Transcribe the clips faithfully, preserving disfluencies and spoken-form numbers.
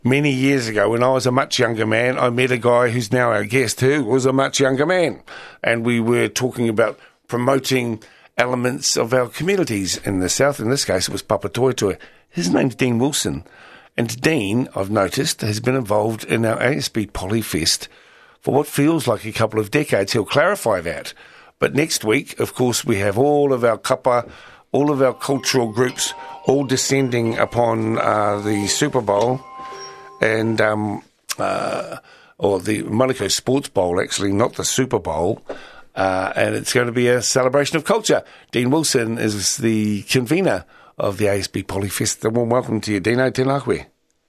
Many years ago, when I was a much younger man, I met a guy who's now our guest who was a much younger man. And we were talking about promoting elements of our communities in the south. In this case, it was Papatoetoe. His name's Dean Wilson. And Dean, I've noticed, has been involved in our A S B Polyfest for what feels like a couple of decades. He'll clarify that. But next week, of course, we have all of our kapa, all of our cultural groups, all descending upon uh, the Super Bowl. And, um, uh, or the Monaco Sports Bowl, actually, not the Super Bowl. Uh, and it's going to be a celebration of culture. Dean Wilson is the convener of the A S B Polyfest. A warm welcome to you, Dino. Tēnā koe.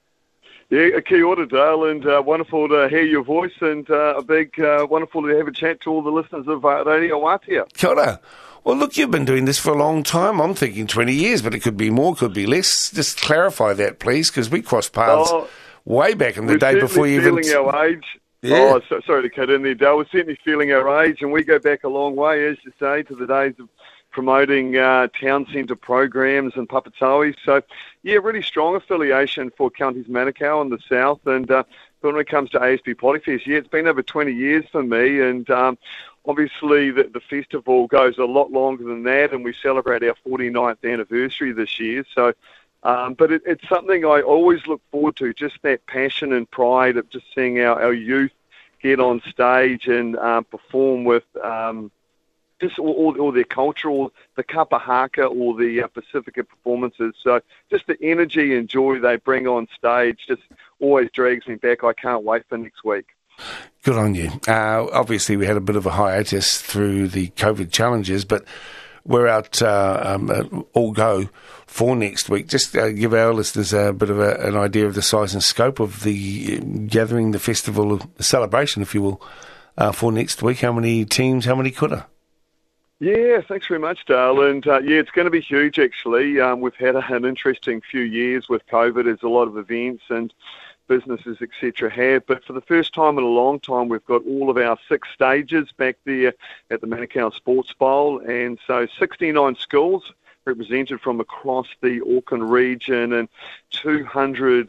Yeah, kia ora, Dale, and uh, wonderful to hear your voice, and uh, a big, uh, wonderful to have a chat to all the listeners of uh, Radio Wātea. Kia ora. Well, look, you've been doing this for a long time. I'm thinking twenty years, but it could be more, could be less. Just clarify that, please, because we crossed paths oh, way back in the day before you even... We're feeling our age. Yeah. Oh, so, sorry to cut in there, Dale. We're certainly feeling our age, and we go back a long way, as you say, to the days of promoting uh, town centre programs and Papatoetoe. So, yeah, really strong affiliation for Counties Manukau in the south. And uh, when it comes to A S B Polyfest, yeah, it's been over twenty years for me. And um, obviously the, the festival goes a lot longer than that, and we celebrate our forty-ninth anniversary this year. So, um, but it, it's something I always look forward to, just that passion and pride of just seeing our, our youth get on stage and uh, perform with... Um, just all, all, all their cultural, the kapa haka, all the uh, Pacifica performances. So just the energy and joy they bring on stage just always drags me back. I can't wait for next week. Good on you. Uh, obviously, we had a bit of a hiatus through the COVID challenges, but we're out uh, um, uh, all go for next week. Just uh, give our listeners a bit of a, an idea of the size and scope of the gathering, the festival, the celebration, if you will, uh, for next week. How many teams, how many kura? Yeah, thanks very much, Dale. And uh, yeah, it's going to be huge, actually. Um, we've had an interesting few years with COVID. There's a lot of events and businesses, et cetera, have. But for the first time in a long time, we've got all of our six stages back there at the Manukau Sports Bowl. And so sixty-nine schools represented from across the Auckland region and two hundred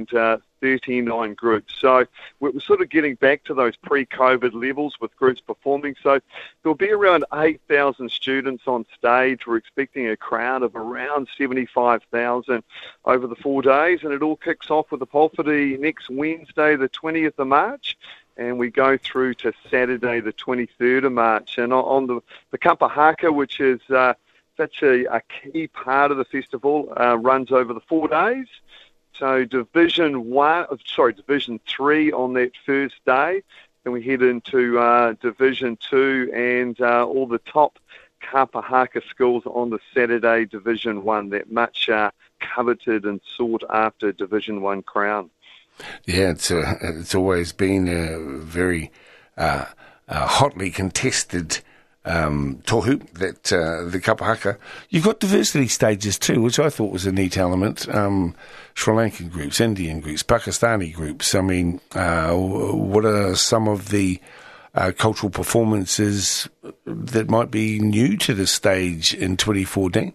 thirty-nine groups. So we're sort of getting back to those pre-COVID levels with groups performing. So there'll be around eight thousand students on stage. We're expecting a crowd of around seventy-five thousand over the four days. And it all kicks off with the Pōwhiri next Wednesday, the twentieth of March. And we go through to Saturday, the twenty-third of March. And on the, the kapa haka, which is... Uh, such a, a key part of the festival, uh, runs over the four days. So Division One, sorry, Division Three on that first day. Then we head into uh, Division Two and uh, all the top kapa haka schools on the Saturday Division One. That much uh, coveted and sought after Division One crown. Yeah, it's uh, it's always been a very uh, uh, hotly contested. Um, tohu, that uh, the kapa haka. You've got diversity stages too, which I thought was a neat element. Um, Sri Lankan groups, Indian groups, Pakistani groups. I mean, uh, what are some of the uh, cultural performances that might be new to the stage in twenty fourteen?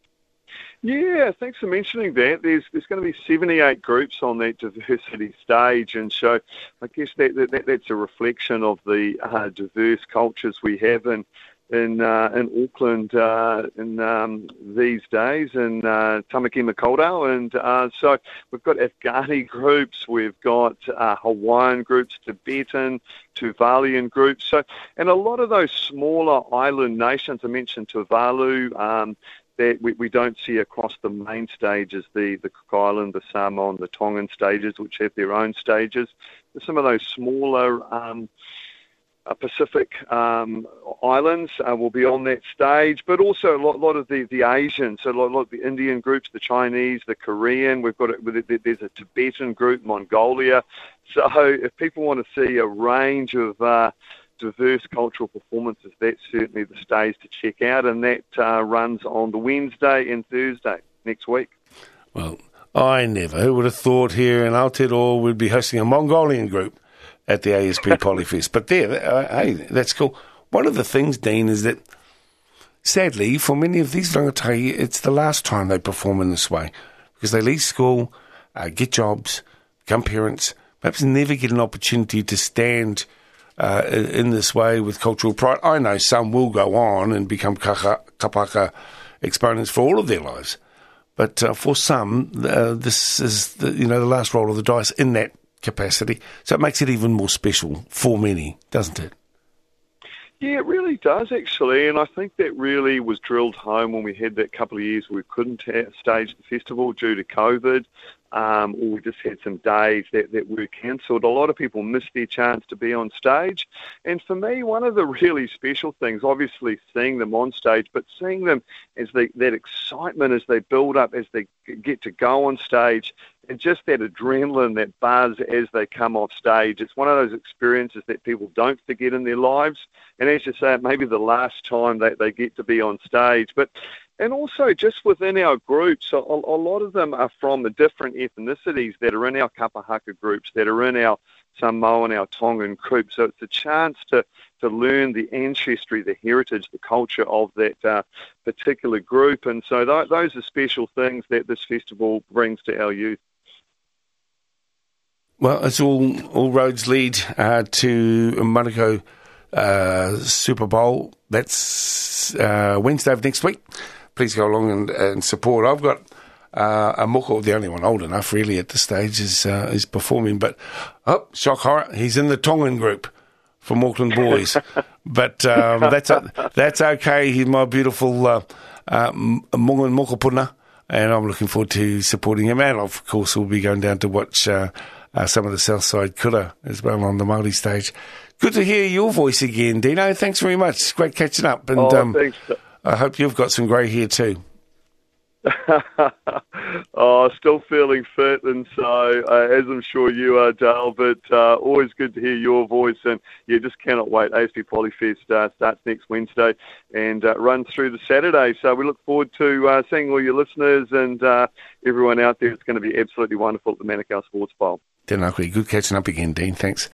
Yeah, thanks for mentioning that. There's there's going to be seventy-eight groups on that diversity stage, and so I guess that, that that's a reflection of the uh, diverse cultures we have in in uh, in Auckland uh, in um, these days, in uh, Tamaki Makaurau, and uh, so we've got Afghani groups, we've got uh, Hawaiian groups, Tibetan, Tuvaluan groups, so and a lot of those smaller island nations. I mentioned Tuvalu. Um, that we, we don't see across the main stages, the, the Cook Island, the Samoan, the Tongan stages, which have their own stages. There's some of those smaller um, uh, Pacific um, islands uh, will be on that stage, but also a lot, lot of the, the Asians, so a lot, a lot of the Indian groups, the Chinese, the Korean. We've got a, there's a Tibetan group, Mongolia. So if people want to see a range of uh, diverse cultural performances, that's certainly the stage to check out, and that uh, runs on the Wednesday and Thursday next week. Well, I never who would have thought here in Aotearoa we'd be hosting a Mongolian group at the A S B Polyfest. But there, uh, hey, that's cool. One of the things, Dean, is that sadly, for many of these rangatahi, it's the last time they perform in this way because they leave school, uh, get jobs, become parents, perhaps never get an opportunity to stand uh, in this way with cultural pride. I know some will go on and become kaka, kapaka exponents for all of their lives. But uh, for some, uh, this is the, you know the last roll of the dice in that capacity. So it makes it even more special for many, doesn't it? Yeah, it really does, actually, and I think that really was drilled home when we had that couple of years where we couldn't ha- stage the festival due to COVID, um, or we just had some days that, that were cancelled. A lot of people missed their chance to be on stage, and for me, one of the really special things, obviously seeing them on stage, but seeing them as they, that excitement as they build up, as they get to go on stage, and just that adrenaline, that buzz as they come off stage. It's one of those experiences that people don't forget in their lives. And as you say, it may be the last time that they get to be on stage. But and also just within our groups, a, a lot of them are from the different ethnicities that are in our Kapahaka groups, that are in our Samoan, our Tongan group. So it's a chance to, to learn the ancestry, the heritage, the culture of that uh, particular group. And so th- those are special things that this festival brings to our youth. Well, it's all all roads lead uh, to Manukau uh, Super Bowl. That's uh, Wednesday of next week. Please go along and, and support. I've got uh, a moko, the only one old enough really at this stage, is uh, is performing. But oh, shock horror, he's in the Tongan group from Auckland Boys. But um, that's a, that's okay. He's my beautiful uh, uh, Mongan Mokopuna, and I'm looking forward to supporting him. And of course, we'll be going down to watch. Uh, Uh, some of the Southside kura as well on the Māori stage. Good to hear your voice again, Dino. Thanks very much. It's great catching up. And oh, um, thanks. I hope you've got some grey hair too. oh, still feeling fit, and so, uh, as I'm sure you are, Dale, but uh, always good to hear your voice, and yeah, just cannot wait. A S B Polyfest uh, starts next Wednesday and uh, runs through the Saturday, so we look forward to uh, seeing all your listeners and uh, everyone out there. It's going to be absolutely wonderful at the Manukau Sports Bowl. Then, good catching up again, Dean. Thanks.